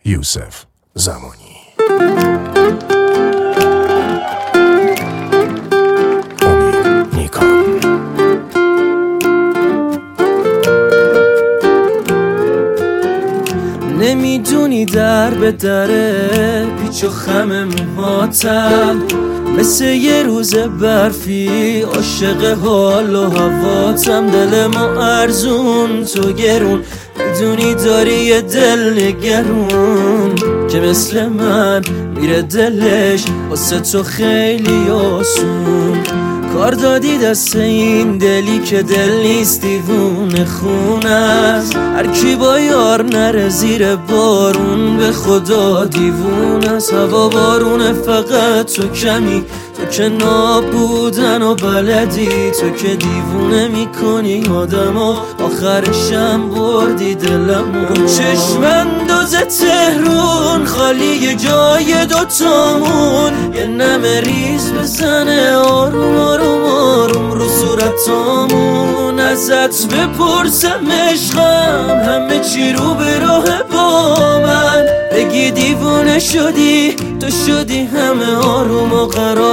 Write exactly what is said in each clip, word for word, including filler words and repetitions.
یوسف زمانی. امید نیکان. نمیدونی در به دره پیچ و خم موهاتم، مثل یه روز برفی عاشق حال و هواتم. دل ما ارزون تو گرون، میدونی داری یه دل نگرون که مثل من میره دلش واسه تو خیلی آسون. کار دادی دست این دلی که دل نیست دیوونه خون است. هر کی با یار نره زیر بارون به خدا دیوونه است. هوا بارونه فقط تو کمی، تو که نابودن و بلدی، تو که دیوونه میکنی آدمو، آخرشم بردی دلمو. چشم انداز تهرون خالی جای دوتامون، یه نمه ریز بزنه آروم آروم آروم رو صورتامون. ازت بپرسم عشقم همه چی رو به راه با من، بگی دیوونه شدی تو شدی همه آروم و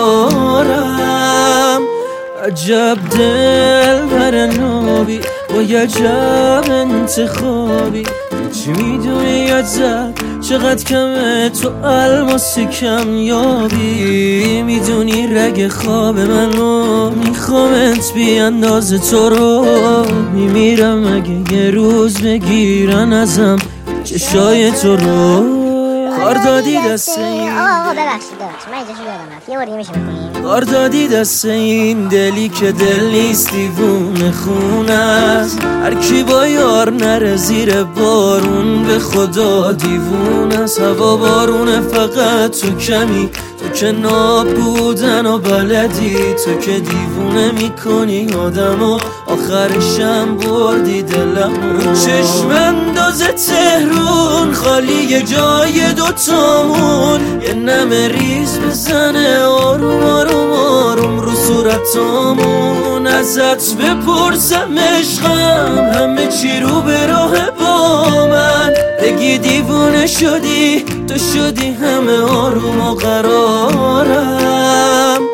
قرارم. عجب دل بر نابی با یه عجب انتخابی، چی میدونی ازت چقدر کمه تو الماسی کم یابی. میدونی رگ خواب منو میخوامت بی اندازه تو رو میمیرم اگه یه روز بگیرن ازم چشای تو رو. کار دادی دست این آقا آقا ببخشید ببخشید من اینجا یادم رفت، یه بار دیگه میشه بکنیم؟ کار دادی دست این دلی که دل نیست دیوونه خون است. هر کی با یار نره زیر بارون به خدا دیوونه است. هوا بارونه فقط تو کمی، تو که نابودن و بلدی، تو که دیوونه میکنی آدمو، آخرشم بردی دلمو. چشم انداز تهرون خالی جای دوتامون، یه نمه ریز بزنه آروم آروم آروم رو صورتامون. ازت بپرسم عشقم همه چی رو به راه با من، بگی دیوونه شدی تو شدی همه آروم و قرارم.